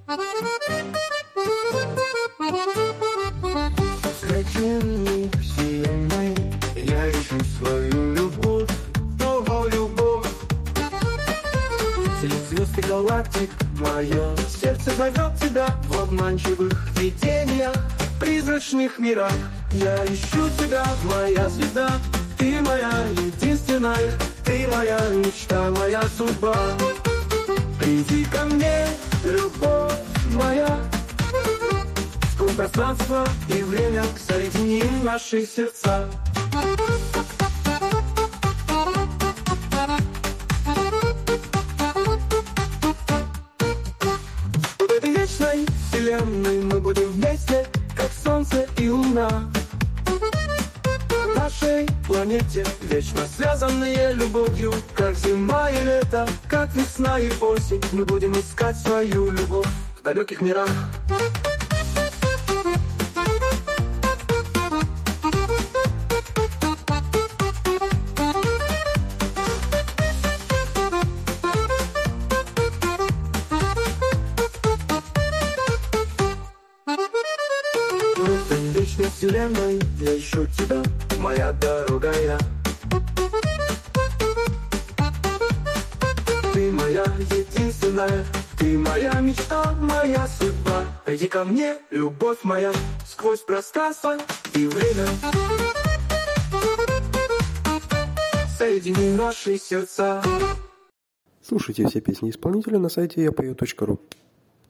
Скаченный вселенной, я ищу свою любовь, новую любовь. Среди звезд и галактик мое сердце зовет тебя в обманчивых видениях, призрачных мирах. Я ищу тебя, моя звезда, ты моя единственная, ты моя мечта, моя судьба. Приди ко мне, любовь моя, сквозь пространство и время соединим наши сердца. В этой вечной вселенной мы будем вместе, как солнце и луна. В нашей планете вечно связанные любовью, как зима и лето, как весна и осень. Мы будем искать свою любовь в далеких мирах. В этой вечной вселенной я ищу тебя, моя дорогая. Ты моя единственная, ты моя мечта, моя судьба. Приди ко мне, любовь моя, сквозь пространство и время соедини наши сердца. Слушайте все песни исполнителя на сайте yapою.ru.